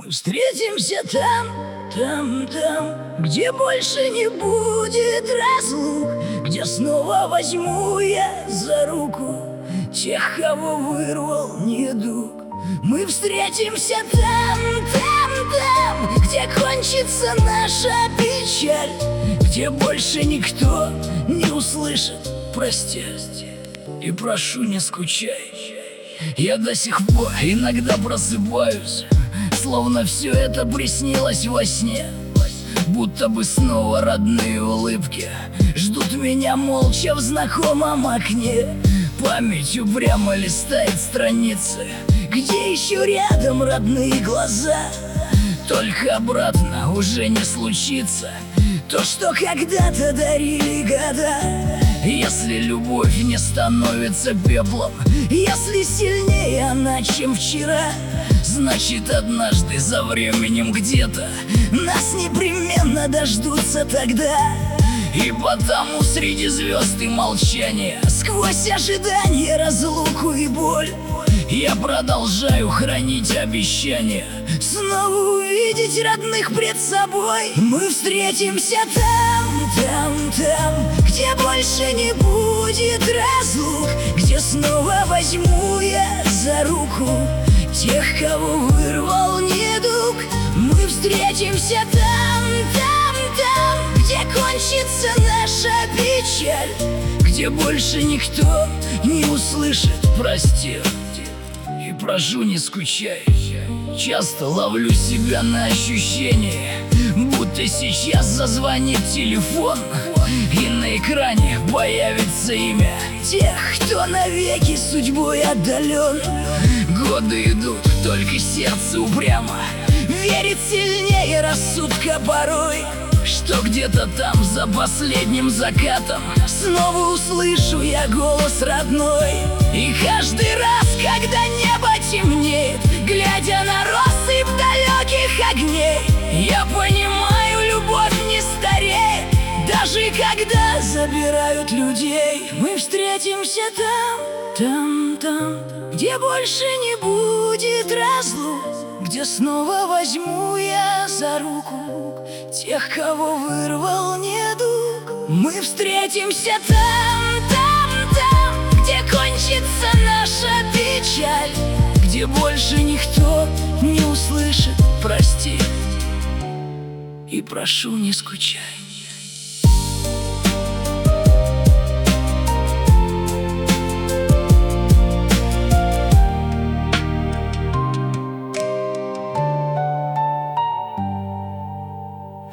Мы встретимся там, где больше не будет разлук, где снова возьму я за руку тех, кого вырвал недуг. Мы встретимся там, где кончится наша печаль, где больше никто не услышит «прости». И прошу, не скучай. Я до сих пор иногда просыпаюсь, словно все это приснилось во сне. Будто бы снова родные улыбки ждут меня молча в знакомом окне. Память упрямо листает страницы, где еще рядом родные глаза. Только обратно уже не случится то, что когда-то дарили года. Если любовь не становится пеплом, если сильнее она, чем вчера, значит, однажды за временем где-то нас непременно дождутся тогда. И потому среди звезд и молчания, сквозь ожидание, разлуку и боль, я продолжаю хранить обещание снова увидеть родных пред собой. Мы встретимся там, где больше не будет разлук, где снова возьму я за руку тех, кого вырвал недуг. Мы встретимся там, где кончится наша печаль, где больше никто не услышит «прости». И прошу, не скучай. Часто ловлю себя на ощущение, будто сейчас зазвонит телефон, и на экране появится имя тех, кто навеки судьбой отдален. Годы идут, только сердце упрямо верит сильнее рассудка порой, что где-то там за последним закатом снова услышу я голос родной. И каждый раз, когда небо темнеет, глядя на россыпь далеких огней, я понимаю, любовь не стареет, даже когда забирают людей. Мы встретимся там, где больше не будет разлук, где снова возьму я за руку тех, кого вырвал недуг. Мы встретимся там, где кончится наша печаль, где больше никто не услышит «прости». И прошу, не скучай.